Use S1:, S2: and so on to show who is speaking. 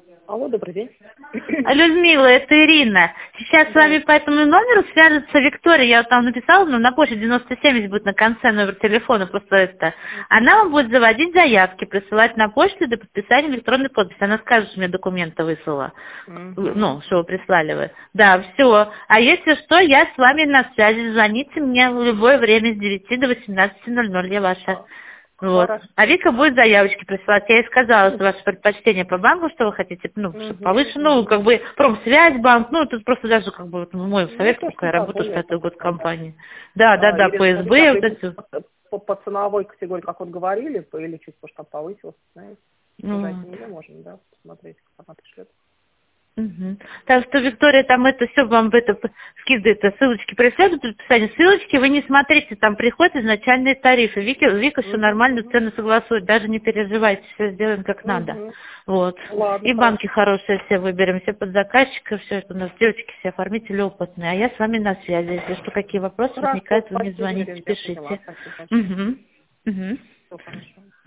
S1: Алло, добрый день.
S2: Людмила, это Ирина. Сейчас с вами по этому номеру свяжется Виктория. Я вот там написала, но на почте 9070 будет на конце номер телефона, просто это. Она вам будет заводить заявки, присылать на почту до подписания электронной подписи. Она скажет, что мне документы выслала. Ну, что вы прислали вы. Да, все. А если что, я с вами на связи. Звоните мне в любое время с 9 до 18:00. Я ваша. Вот.
S1: Хорошо.
S2: А Вика будет заявочки присылать. Я ей сказала, что ваше предпочтение по банку, что вы хотите, ну, чтобы повыше, ну, как бы, промсвязь банк, ну, тут просто даже, как бы, вот, мой совет,
S1: то,
S2: пока я
S1: да,
S2: работаю
S1: понятно.
S2: 5-й год в компании. Да,
S1: Ирина,
S2: ПСБ, вот
S1: скажите,
S2: это.
S1: по ценовой категории, как вот говорили, или чуть может там повысилось, знаете? Сказать не можем, да, посмотреть, как она пришлет.
S2: Так что, Виктория, там это все вам в это скидывает, ссылочки преследуют, предписание ссылочки, вы не смотрите, там приходят изначальные тарифы. Вика все нормально, цены согласует, даже не переживайте, все сделаем как надо. Вот.
S1: Ладно,
S2: И банки
S1: хорошо.
S2: хорошие все выберем, все под заказчика, все это у нас девочки, все оформители опытные, а я с вами на связи. Если что, какие вопросы
S1: Хорошо,
S2: возникают, вы мне
S1: спасибо,
S2: звоните,
S1: Ирина, я поняла.
S2: пишите.
S1: Спасибо большое. Все хорошо.